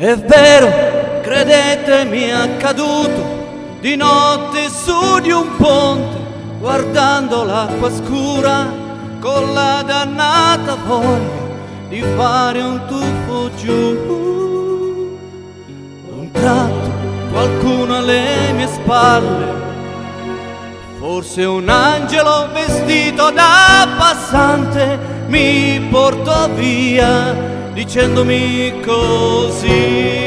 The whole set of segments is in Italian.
È vero, credetemi, è accaduto di notte su di un ponte, guardando l'acqua scura con la dannata voglia di fare un tuffo giù. Un tratto qualcuno alle mie spalle, forse un angelo vestito da passante, mi portò via dicendomi così: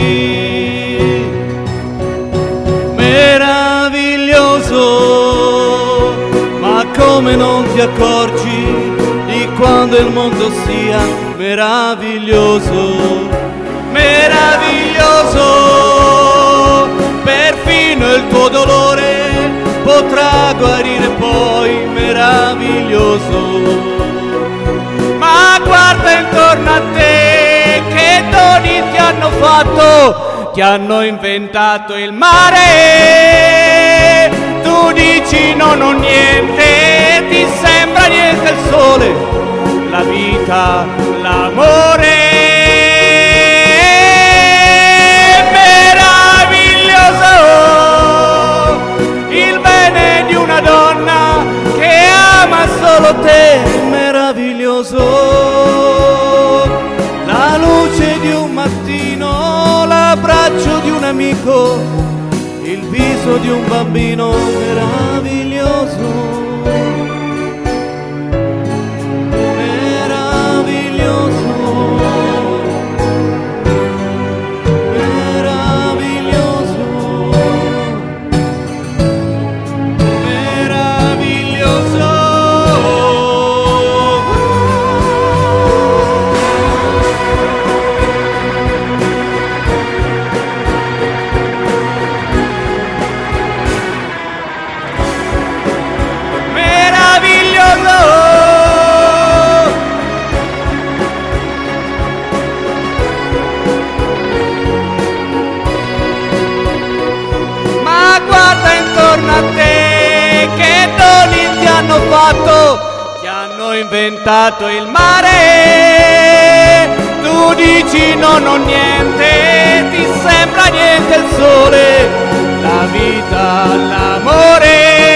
meraviglioso, ma come non ti accorgi di quando il mondo sia meraviglioso? Meraviglioso, perfino il tuo dolore potrà guarire poi, meraviglioso. Ma guarda intorno a te, che doni ti hanno fatto, ti hanno inventato il mare. Tu dici non ho niente, ti sembra niente il sole, la vita, l'amore. Meraviglioso, il bene di una donna che ama solo te, meraviglioso. La luce di un mattino, l'abbraccio di un amico, il viso di un bambino, meraviglioso. Ma guarda intorno a te, che doni ti hanno fatto, ti hanno inventato il mare. Tu dici non ho niente, ti sembra niente il sole, la vita, l'amore.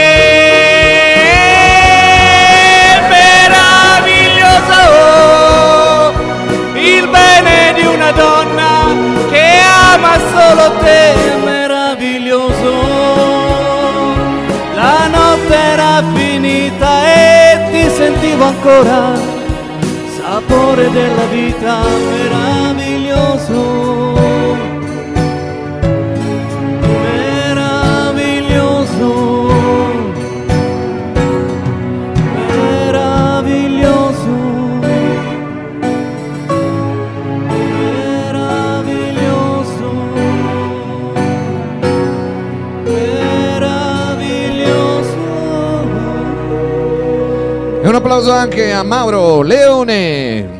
Donna che ama solo te, meraviglioso. La notte era finita e ti sentivo ancora, sapore della vita, meraviglioso. E un applauso anche a Mauro Leone.